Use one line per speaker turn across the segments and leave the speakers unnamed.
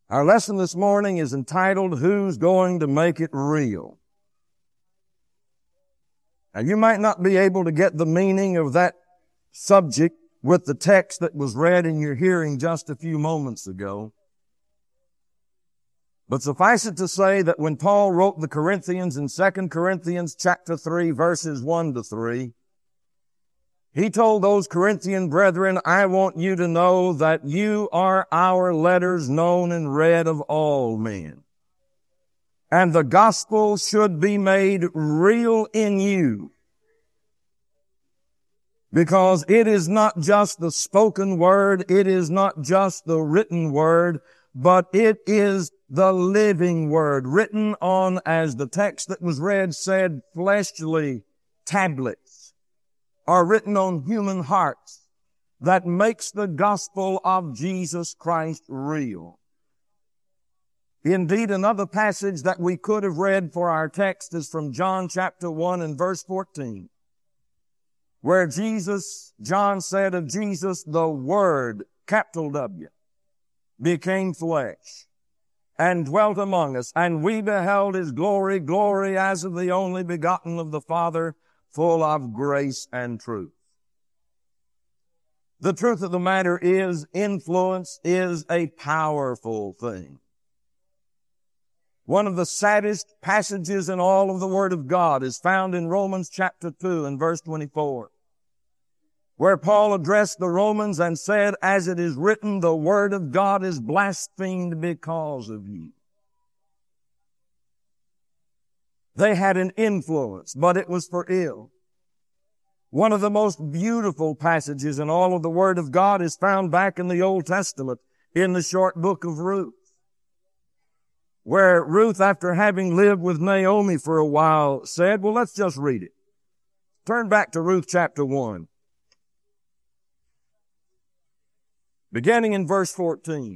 Our lesson this morning is entitled, Who's Going to Make It Real? Now, you might not be able to get the meaning of that subject with the text that was read in your hearing just a few moments ago. But suffice it to say that when Paul wrote the Corinthians in 2 Corinthians chapter 3, verses 1 to 3, he told those Corinthian brethren, I want you to know that you are our letters known and read of all men. And the gospel should be made real in you. Because it is not just the spoken word, it is not just the written word, but it is the living word, written on, as the text that was read said, fleshly tablets, are written on human hearts, that makes the gospel of Jesus Christ real. Indeed, another passage that we could have read for our text is from John chapter 1 and verse 14, where John said of Jesus, the Word, capital W, became flesh and dwelt among us, and we beheld His glory, glory as of the only begotten of the Father, full of grace and truth. The truth of the matter is, influence is a powerful thing. One of the saddest passages in all of the Word of God is found in Romans chapter 2 and verse 24, where Paul addressed the Romans and said, as it is written, the Word of God is blasphemed because of you. They had an influence, but it was for ill. One of the most beautiful passages in all of the Word of God is found back in the Old Testament in the short book of Ruth, where Ruth, after having lived with Naomi for a while, said, well, let's just read it. Turn back to Ruth chapter 1, beginning in verse 14.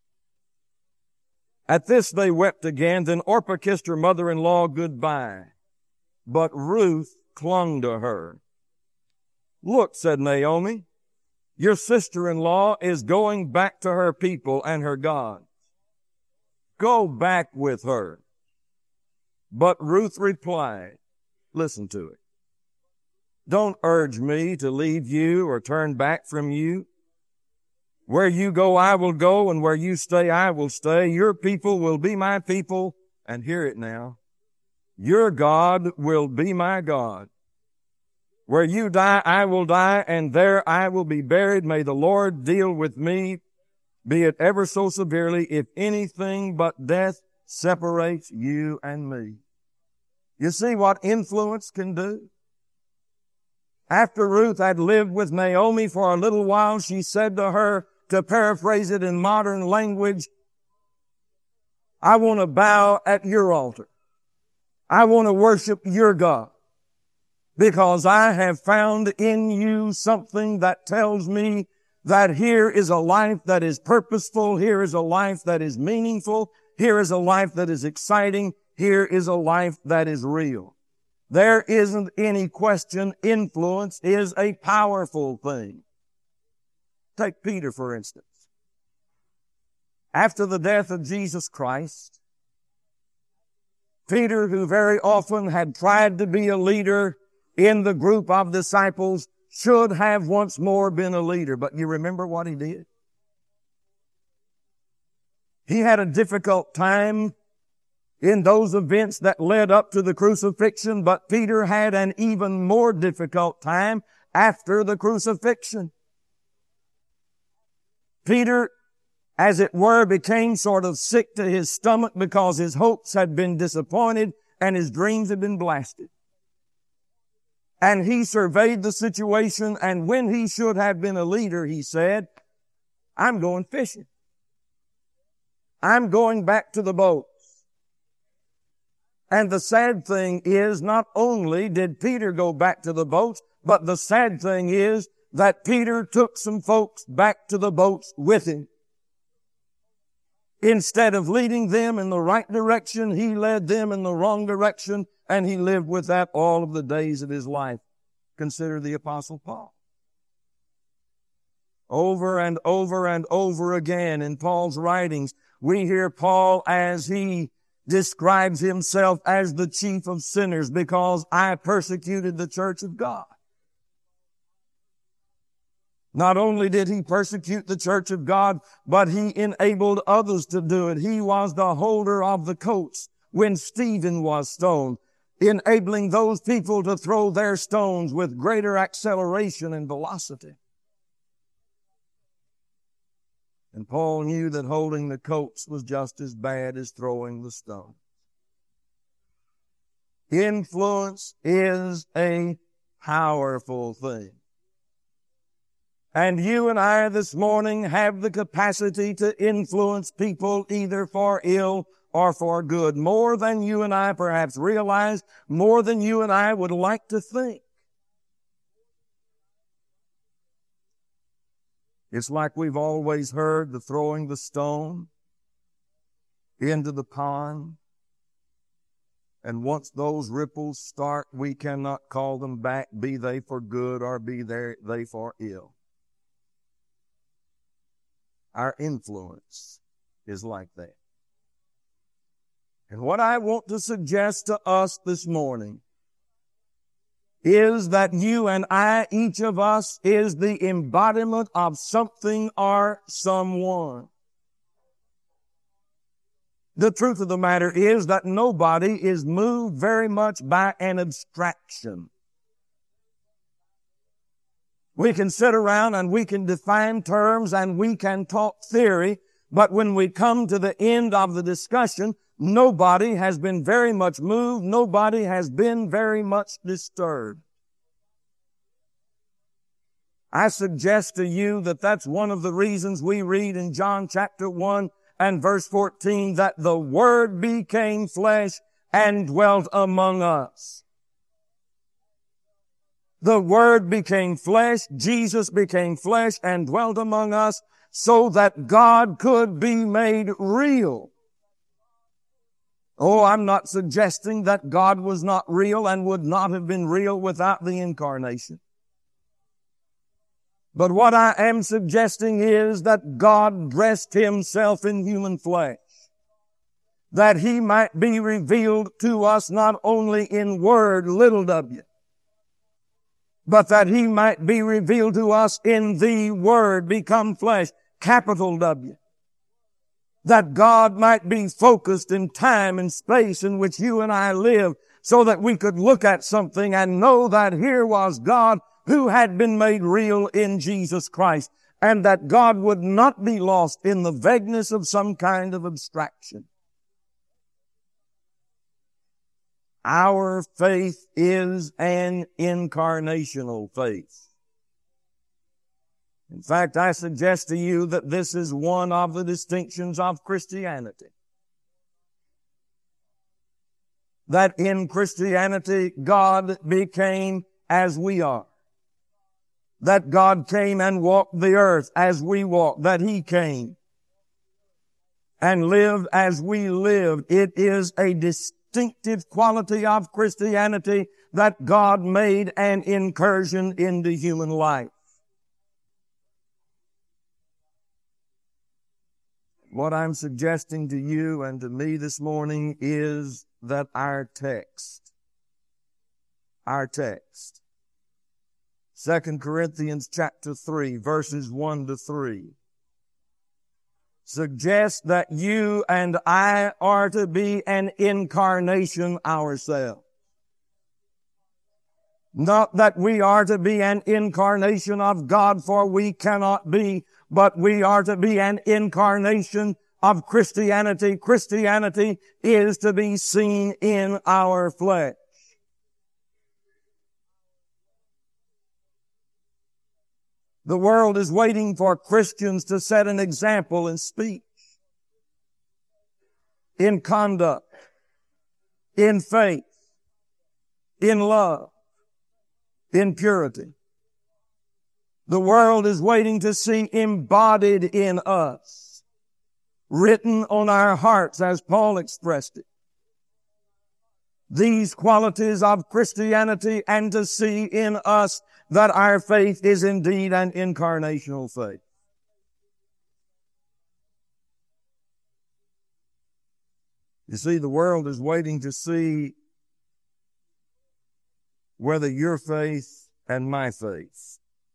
At this they wept again. Then Orpah kissed her mother-in-law goodbye, but Ruth clung to her. Look, said Naomi, your sister-in-law is going back to her people and her gods. Go back with her. But Ruth replied, listen to it. Don't urge me to leave you or turn back from you. Where you go, I will go, and where you stay, I will stay. Your people will be my people, and hear it now. Your God will be my God. Where you die, I will die, and there I will be buried. May the Lord deal with me, be it ever so severely, if anything but death separates you and me. You see what influence can do? After Ruth had lived with Naomi for a little while, she said to her, to paraphrase it in modern language, I want to bow at your altar. I want to worship your God, because I have found in you something that tells me that here is a life that is purposeful, here is a life that is meaningful, here is a life that is exciting, here is a life that is real. There isn't any question, influence is a powerful thing. Take Peter, for instance. After the death of Jesus Christ, Peter, who very often had tried to be a leader in the group of disciples, should have once more been a leader. But you remember what he did? He had a difficult time in those events that led up to the crucifixion, but Peter had an even more difficult time after the crucifixion. Peter, as it were, became sort of sick to his stomach because his hopes had been disappointed and his dreams had been blasted. And he surveyed the situation, and when he should have been a leader, he said, I'm going fishing. I'm going back to the boats. And the sad thing is, not only did Peter go back to the boats, but the sad thing is that Peter took some folks back to the boats with him. Instead of leading them in the right direction, he led them in the wrong direction, and he lived with that all of the days of his life. Consider the Apostle Paul. Over and over and over again in Paul's writings, we hear Paul as he describes himself as the chief of sinners because I persecuted the church of God. Not only did he persecute the church of God, but he enabled others to do it. He was the holder of the coats when Stephen was stoned, enabling those people to throw their stones with greater acceleration and velocity. And Paul knew that holding the coats was just as bad as throwing the stone. Influence is a powerful thing. And you and I this morning have the capacity to influence people either for ill or for good, more than you and I perhaps realize, more than you and I would like to think. It's like we've always heard, the throwing the stone into the pond. And once those ripples start, we cannot call them back, be they for good or be they for ill. Our influence is like that. And what I want to suggest to us this morning is that you and I, each of us, is the embodiment of something or someone. The truth of the matter is that nobody is moved very much by an abstraction. We can sit around and we can define terms and we can talk theory, but when we come to the end of the discussion, nobody has been very much moved. Nobody has been very much disturbed. I suggest to you that that's one of the reasons we read in John chapter 1 and verse 14 that the Word became flesh and dwelt among us. The Word became flesh, Jesus became flesh and dwelt among us so that God could be made real. Oh, I'm not suggesting that God was not real and would not have been real without the incarnation. But what I am suggesting is that God dressed Himself in human flesh, that He might be revealed to us not only in word, little w, but that He might be revealed to us in the Word become flesh, capital W. That God might be focused in time and space in which you and I live so that we could look at something and know that here was God who had been made real in Jesus Christ, and that God would not be lost in the vagueness of some kind of abstraction. Our faith is an incarnational faith. In fact, I suggest to you that this is one of the distinctions of Christianity. That in Christianity, God became as we are. That God came and walked the earth as we walk. That He came and lived as we lived. It is a distinctive quality of Christianity that God made an incursion into human life. What I'm suggesting to you and to me this morning is that our text, 2 Corinthians chapter 3, verses 1 to 3, suggests that you and I are to be an incarnation ourselves. Not that we are to be an incarnation of God, for we cannot be, but we are to be an incarnation of Christianity. Christianity is to be seen in our flesh. The world is waiting for Christians to set an example in speech, in conduct, in faith, in love, in purity. The world is waiting to see embodied in us, written on our hearts, as Paul expressed it, these qualities of Christianity, and to see in us that our faith is indeed an incarnational faith. You see, the world is waiting to see whether your faith and my faith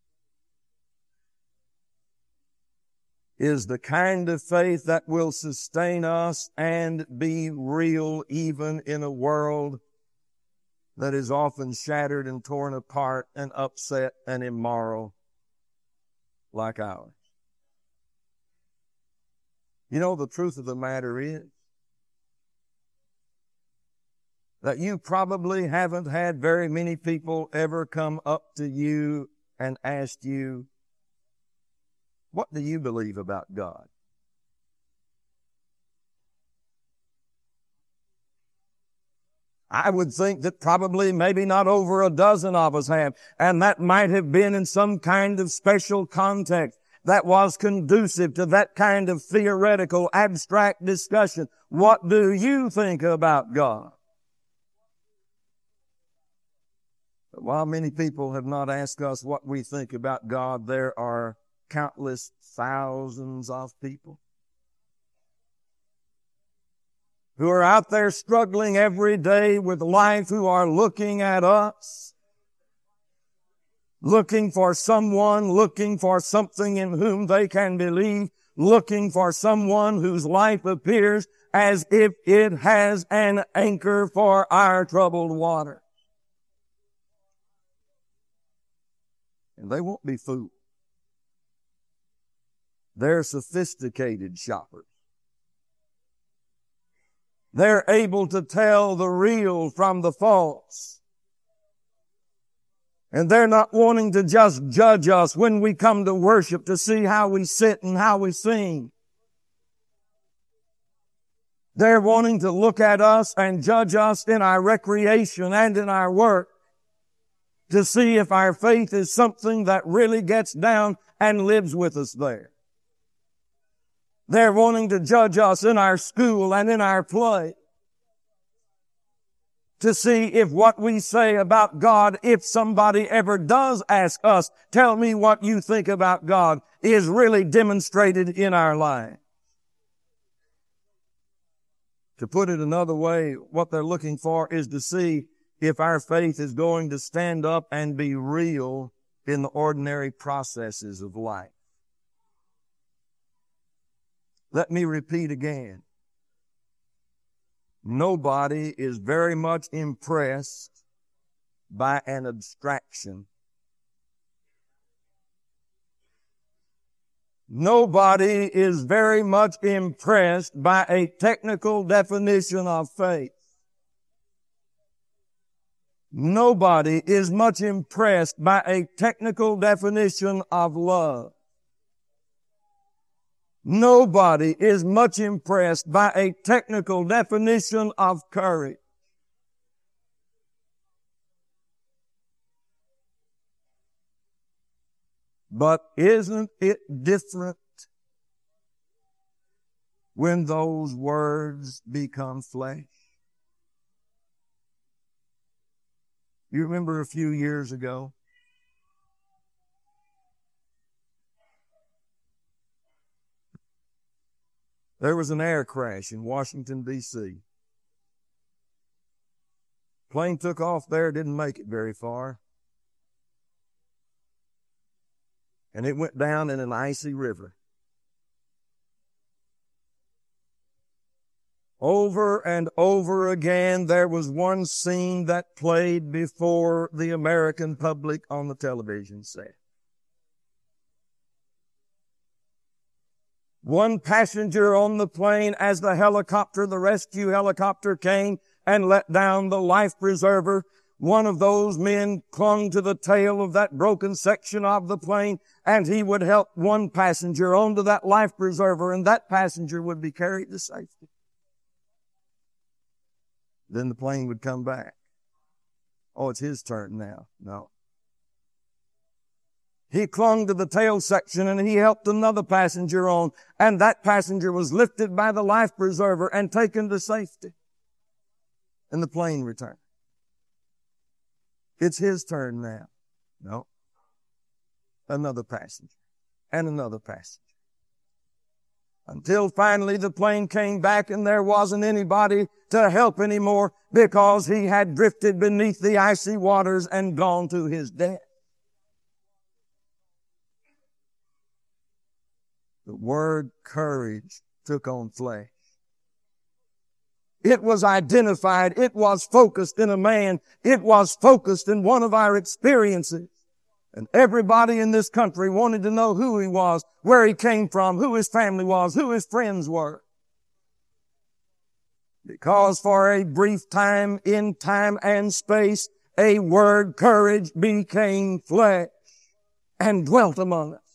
is the kind of faith that will sustain us and be real even in a world that is often shattered and torn apart and upset and immoral like ours. You know, the truth of the matter is that you probably haven't had very many people ever come up to you and ask you, what do you believe about God? I would think that probably maybe not over a dozen of us have, and that might have been in some kind of special context that was conducive to that kind of theoretical, abstract discussion. What do you think about God? But while many people have not asked us what we think about God, there are countless thousands of people who are out there struggling every day with life, who are looking at us, looking for someone, looking for something in whom they can believe, looking for someone whose life appears as if it has an anchor for our troubled water. And they won't be fooled. They're sophisticated shoppers. They're able to tell the real from the false. And they're not wanting to just judge us when we come to worship to see how we sit and how we sing. They're wanting to look at us and judge us in our recreation and in our work to see if our faith is something that really gets down and lives with us there. They're wanting to judge us in our school and in our play to see if what we say about God, if somebody ever does ask us, tell me what you think about God, is really demonstrated in our life. To put it another way, what they're looking for is to see if our faith is going to stand up and be real in the ordinary processes of life. Let me repeat again. Nobody is very much impressed by an abstraction. Nobody is very much impressed by a technical definition of faith. Nobody is much impressed by a technical definition of love. Nobody is much impressed by a technical definition of courage. But isn't it different when those words become flesh? You remember a few years ago, there was an air crash in Washington, D.C. Plane took off there, didn't make it very far. And it went down in an icy river. Over and over again, there was one scene that played before the American public on the television set. One passenger on the plane, as the rescue helicopter came and let down the life preserver, one of those men clung to the tail of that broken section of the plane, and he would help one passenger onto that life preserver, and that passenger would be carried to safety. Then the plane would come back. Oh, it's his turn now. No. He clung to the tail section and he helped another passenger on, and that passenger was lifted by the life preserver and taken to safety. And the plane returned. It's his turn now. No. another passenger, and another passenger. Until finally the plane came back and there wasn't anybody to help anymore because he had drifted beneath the icy waters and gone to his death. The word courage took on flesh. It was identified. It was focused in a man. It was focused in one of our experiences. And everybody in this country wanted to know who he was, where he came from, who his family was, who his friends were. Because for a brief time, in time and space, a word, courage, became flesh and dwelt among us.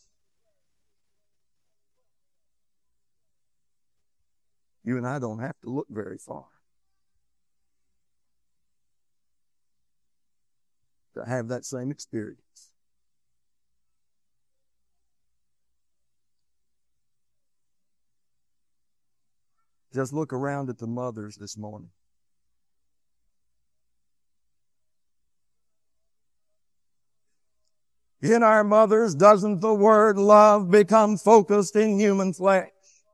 You and I don't have to look very far to have that same experience. Just look around at the mothers this morning. In our mothers, doesn't the word love become focused in human flesh?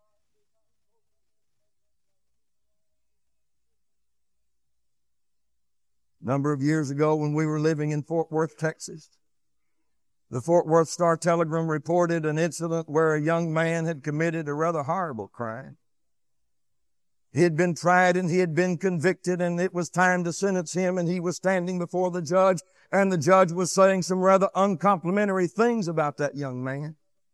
A number of years ago when we were living in Fort Worth, Texas, the Fort Worth Star-Telegram reported an incident where a young man had committed a rather horrible crime. He had been tried and he had been convicted, and it was time to sentence him, and he was standing before the judge, and the judge was saying some rather uncomplimentary things about that young man.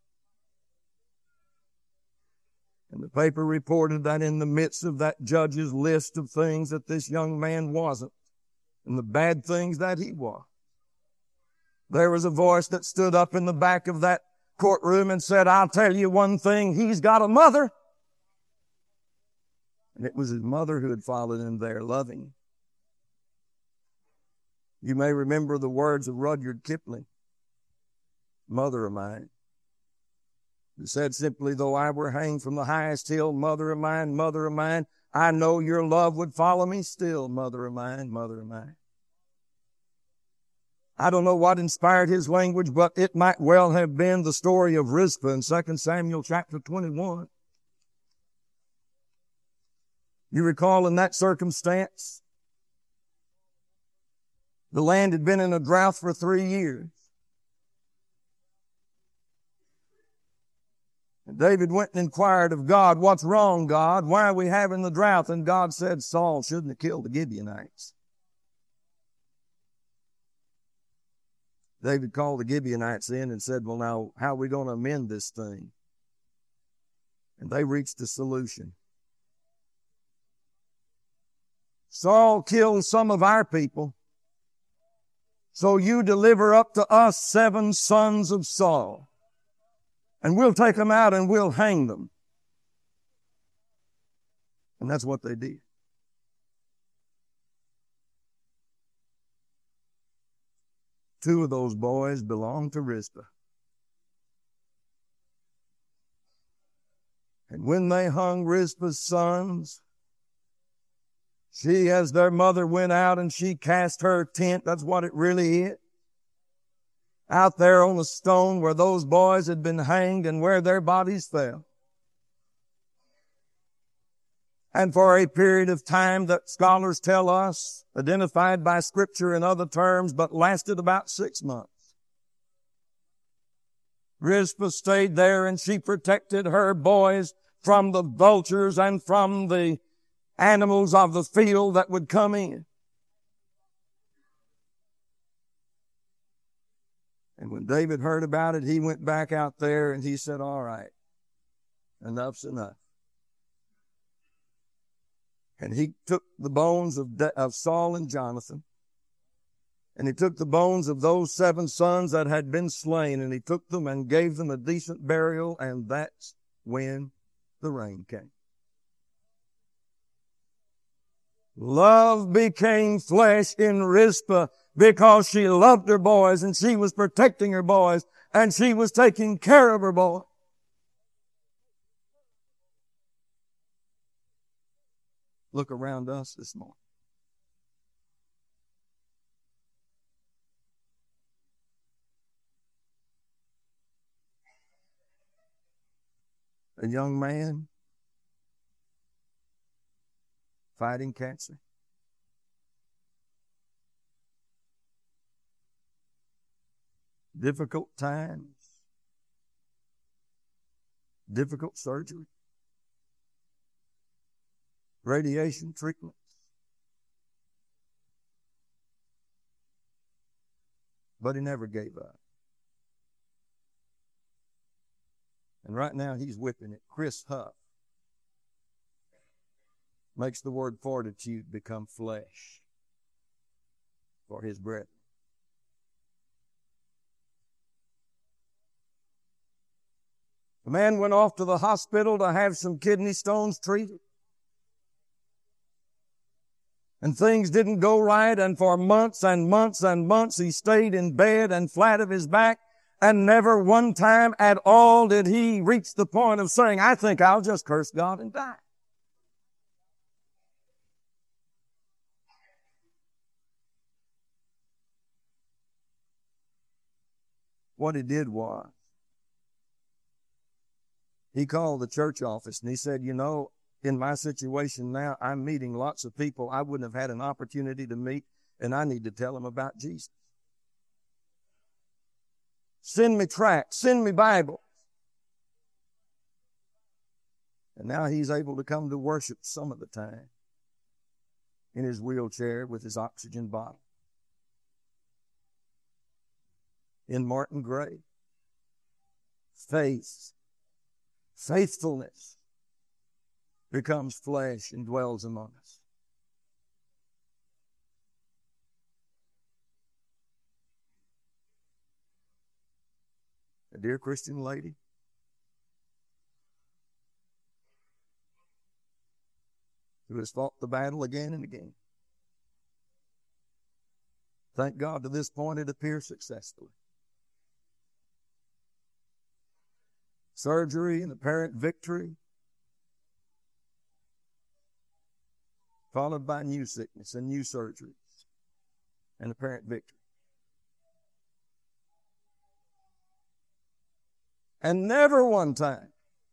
And the paper reported that in the midst of that judge's list of things that this young man wasn't, and the bad things that he was, there was a voice that stood up in the back of that courtroom and said, "I'll tell you one thing, he's got a mother." And it was his mother who had followed him there, loving. You may remember the words of Rudyard Kipling, "Mother of mine," who said simply, "Though I were hanged from the highest hill, mother of mine, I know your love would follow me still, mother of mine, mother of mine." I don't know what inspired his language, but it might well have been the story of Rizpah in 2 Samuel chapter 21. You recall in that circumstance, the land had been in a drought for 3 years. And David went and inquired of God, "What's wrong, God? Why are we having the drought?" And God said, "Saul shouldn't have killed the Gibeonites." David called the Gibeonites in and said, "Well, now, how are we going to amend this thing?" And they reached a solution. "Saul killed some of our people, so you deliver up to us 7 sons of Saul, and we'll take them out and we'll hang them." And that's what they did. Two of those boys belonged to Rizpah. And when they hung Rizpah's sons, she, as their mother, went out and she cast her tent, that's what it really is, out there on the stone where those boys had been hanged and where their bodies fell. And for a period of time that scholars tell us, identified by Scripture in other terms, but lasted about 6 months, Rizpah stayed there and she protected her boys from the vultures and from the animals of the field that would come in. And when David heard about it, he went back out there and he said, "All right, enough's enough." And he took the bones of Saul and Jonathan, and he took the bones of those 7 sons that had been slain, and he took them and gave them a decent burial, and that's when the rain came. Love became flesh in Rizpah because she loved her boys and she was protecting her boys and she was taking care of her boys. Look around us this morning. a young man fighting cancer. Difficult times, difficult surgery, radiation treatments. But he never gave up. And right now he's whipping it. Chris Huff makes the word fortitude become flesh for his brethren. The man went off to the hospital to have some kidney stones treated. And things didn't go right, and for months and months and months he stayed in bed and flat of his back, and never one time at all did he reach the point of saying, I think I'll just curse God and die. What he did was, he called the church office and he said, you know, in my situation now, I'm meeting lots of people I wouldn't have had an opportunity to meet, and I need to tell them about Jesus. Send me tracts, send me Bibles. And now he's able to come to worship some of the time in his wheelchair with his oxygen bottle. In Martin Gray, faithfulness becomes flesh and dwells among us. A dear Christian lady who has fought the battle again and again. Thank God to this point it appears successfully. Surgery and apparent victory, followed by new sickness and new surgeries and apparent victory. And never one time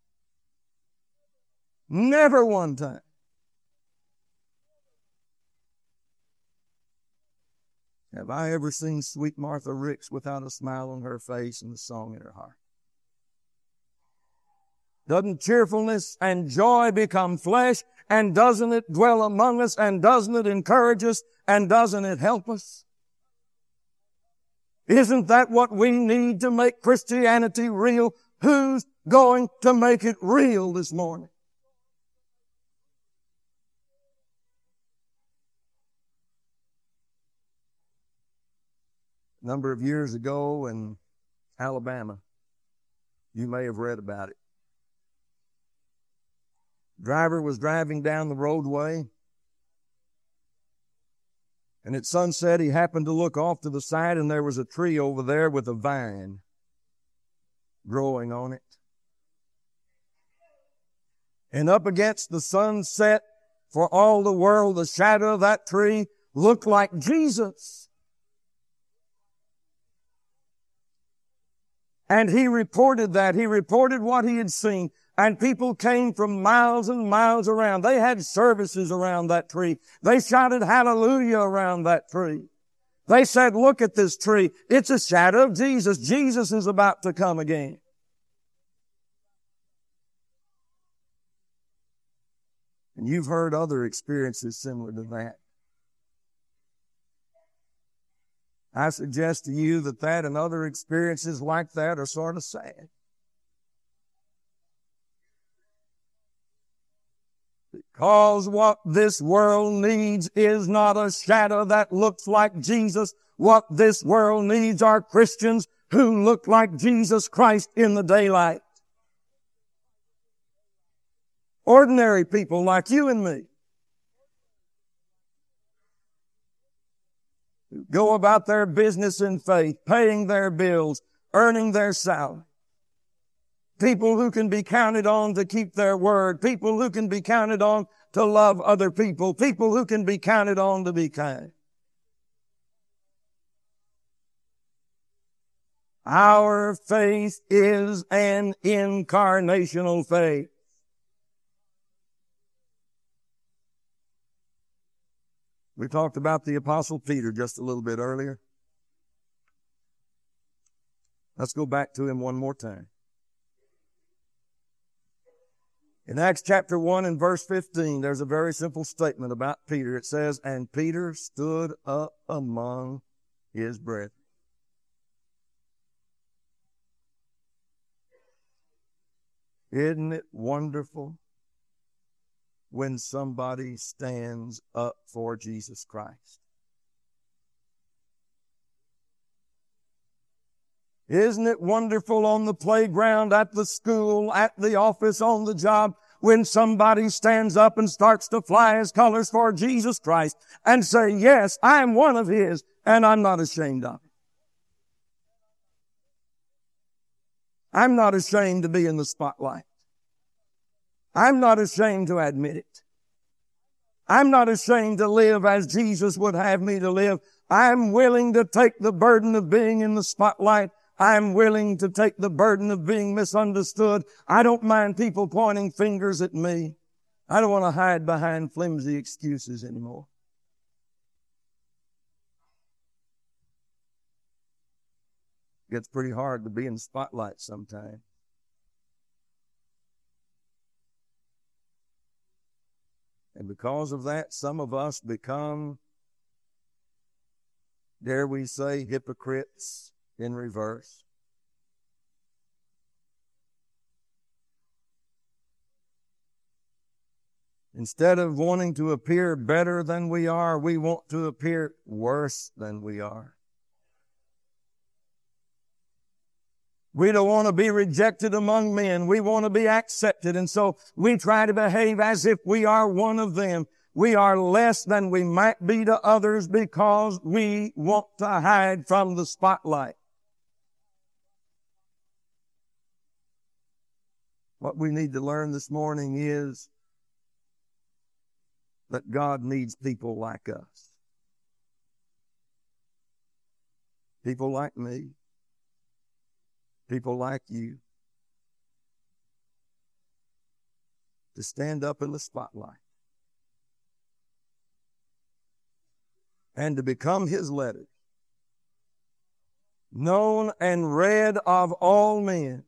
have I ever seen sweet Martha Ricks without a smile on her face and a song in her heart. Doesn't cheerfulness and joy become flesh? And doesn't it dwell among us? And doesn't it encourage us? And doesn't it help us? Isn't that what we need to make Christianity real? Who's going to make it real this morning? A number of years ago in Alabama, you may have read about it. Driver was driving down the roadway, and at sunset he happened to look off to the side, and there was a tree over there with a vine growing on it. And up against the sunset, for all the world, the shadow of that tree looked like Jesus. And he reported that. He reported what he had seen. And people came from miles and miles around. They had services around that tree. They shouted hallelujah around that tree. They said, look at this tree. It's a shadow of Jesus. Jesus is about to come again. And you've heard other experiences similar to that. I suggest to you that and other experiences like that are sort of sad. Because what this world needs is not a shadow that looks like Jesus. What this world needs are Christians who look like Jesus Christ in the daylight. Ordinary people like you and me, who go about their business in faith, paying their bills, earning their salary. People who can be counted on to keep their word. People who can be counted on to love other people. People who can be counted on to be kind. Our faith is an incarnational faith. We talked about the Apostle Peter just a little bit earlier. Let's go back to him one more time. In Acts chapter 1 and verse 15, there's a very simple statement about Peter. It says, "And Peter stood up among his brethren." Isn't it wonderful when somebody stands up for Jesus Christ? Isn't it wonderful on the playground, at the school, at the office, on the job, when somebody stands up and starts to fly his colors for Jesus Christ and say, yes, I'm one of His and I'm not ashamed of it. I'm not ashamed to be in the spotlight. I'm not ashamed to admit it. I'm not ashamed to live as Jesus would have me to live. I'm willing to take the burden of being in the spotlight. I'm willing to take the burden of being misunderstood. I don't mind people pointing fingers at me. I don't want to hide behind flimsy excuses anymore. It gets pretty hard to be in the spotlight sometimes. And because of that, some of us become, dare we say, hypocrites in reverse. Instead of wanting to appear better than we are, we want to appear worse than we are. We don't want to be rejected among men. We want to be accepted. And so we try to behave as if we are one of them. We are less than we might be to others because we want to hide from the spotlight. What we need to learn this morning is that God needs people like us. People like me. People like you. To stand up in the spotlight. And to become His letters. Known and read of all men.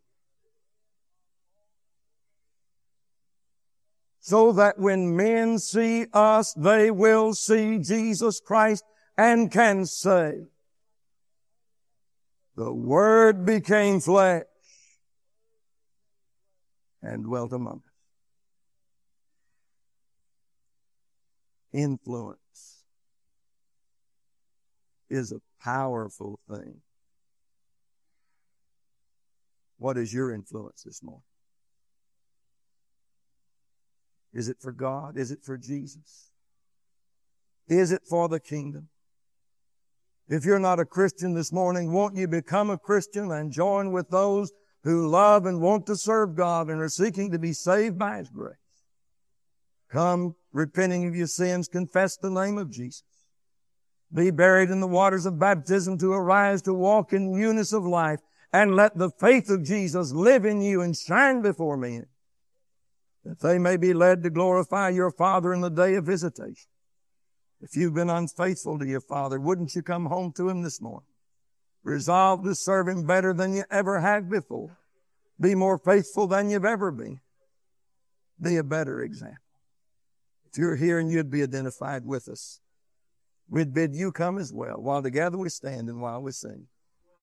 So that when men see us, they will see Jesus Christ and can say, the Word became flesh and dwelt among us. Influence is a powerful thing. What is your influence this morning? Is it for God? Is it for Jesus? Is it for the kingdom? If you're not a Christian this morning, won't you become a Christian and join with those who love and want to serve God and are seeking to be saved by His grace? Come, repenting of your sins, confess the name of Jesus. Be buried in the waters of baptism to arise to walk in newness of life, and let the faith of Jesus live in you and shine before men, that they may be led to glorify your Father in the day of visitation. If you've been unfaithful to your Father, wouldn't you come home to Him this morning? Resolve to serve Him better than you ever have before. Be more faithful than you've ever been. Be a better example. If you're here and you'd be identified with us, we'd bid you come as well. While together we stand and while we sing.